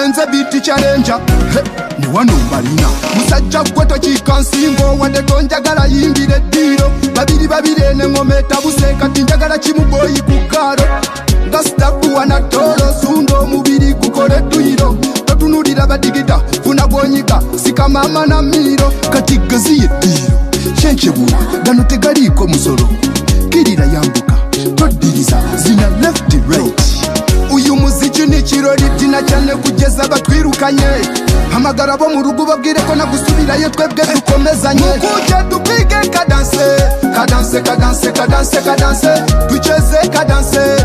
Nze biti challenger ni wano mbalina musajja gwe tokiika nsingo wadde tonjagala yimbire eddiro babiri ene ngome tabuse kati njagala kimu boyi ku gaalo nga sitabu wanatolo sundo omubiri gukole dduyiro totunulira badigida funa gwonyiga sika mama na miro kati gazi yeddiro kyenkyebula gano tegaliiko musolo kirira yambuka todiriza zina left right uyu muziki ni kirori tina cyane kugeza batwirukanye hamagara bo mu rugo babwireko nagusubirayo twebwe dukomezanye mukuje dupige kadanse kadanse kadanse kadanse kadanse tucheze kadanse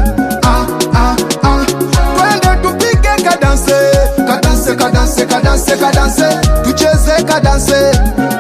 twende dupige kadanse kadanse kadanse kadanse kadanse tucheze kadanse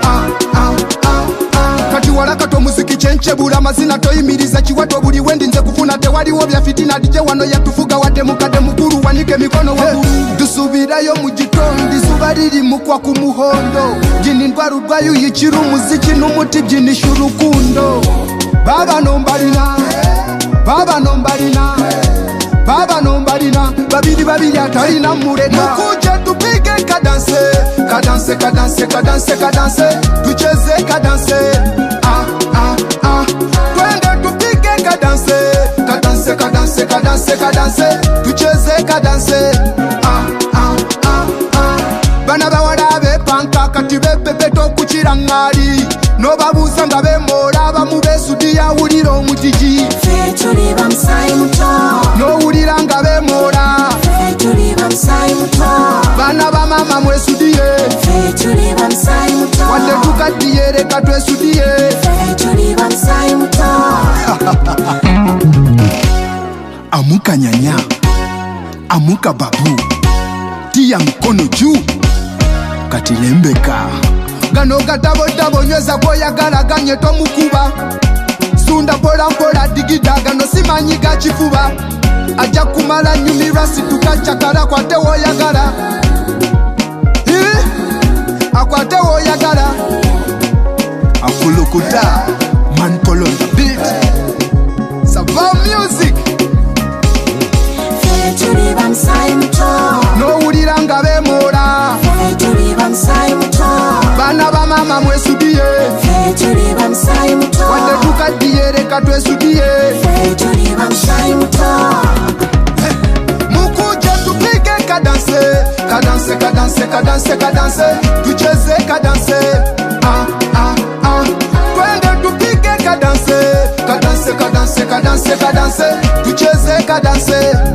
kati walakato muziki chenchebula amazina toyimiriza kiwato buli wendi nze kufuna tewaliwo bya fitina dije wano yatufuga wadde mukadde mukulu wanike mikono wagulu dusubirayo mu gitondo izuba riri mukwa ku muhondo gini ndwaru rwayo yikiru muziki n'umuti byinisha urukundo baba nombalina baba nombalina baba nombalina babiri atalina mureka mukuje tupige kadanse kadanse kadanse kadanse kadanse tucheze kadanse twende tupige kadanse kadanse kadanse kadanse kadanse tucheze kadanse bana bawala bepanka kati bepepeto kukira ng'ali nobabuuza nga bemola abamu besudiya wulira omutigi nowulira nga bemola bana bamama mwesudiye wadde tukaddiye leka twesudiye amuka nyanya amuka babu tiya mikono juu kati lembeka gano gatabotabo nyweza koyagala ganye tomukuba sunda mpola mpola digida gano simanyiga kifuba aja kumala nyumira situka chakala kwate woyagala akwate woyagala afulukuta man polo on the beat Sava music nowulira nga bemola bana bamama mwesudiye wadde tukaddiye leka twesudiye mukuje tupige kadanse kadanse kadanse kadanse kadanse tucheze kadanse twende tupige kadanse kadanse kadanse kadanse kadanse tucheze kadanse